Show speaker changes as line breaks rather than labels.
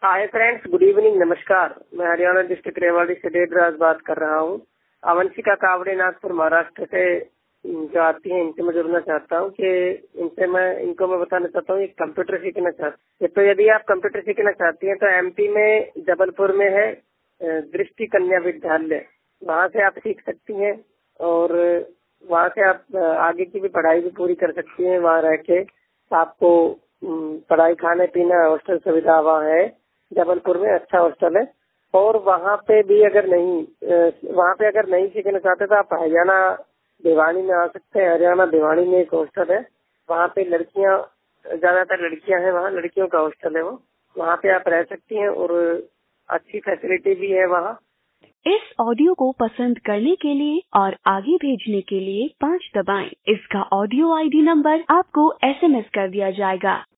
Hi friends, good evening, नमस्कार। मैं Haryana district Rewari से देवराज बात कर रहा हूँ। अवंशिका कावड़े नागपुर महाराष्ट्र से जो आती हैं, इनसे मैं जुड़ना चाहता हूँ कि इनको मैं बताना चाहता हूँ, कंप्यूटर सीखना चाहती है। तो यदि आप कंप्यूटर सीखना चाहती हैं तो एमपी में जबलपुर में है दृष्टि कन्या विद्यालय, वहाँ से आप सीख सकती हैं और वहाँ से आप आगे की भी पढ़ाई भी पूरी कर सकती हैं। वहाँ रह के आपको पढ़ाई, खाने पीना, हॉस्टल सुविधा वहाँ है। जबलपुर में अच्छा हॉस्टल है। और वहाँ पे अगर नहीं सीखना चाहते तो आप हरियाणा भिवानी में आ सकते हैं। हरियाणा भिवानी में एक हॉस्टल है, वहाँ पे लड़कियाँ, ज्यादातर लड़कियाँ हैं, वहाँ लड़कियों का हॉस्टल है वो। वहाँ पे आप रह सकती हैं और अच्छी फैसिलिटी भी है वहाँ।
इस ऑडियो को पसंद करने के लिए और आगे भेजने के लिए 5 दबाएं। इसका ऑडियो आईडी नंबर आपको SMS कर दिया जाएगा।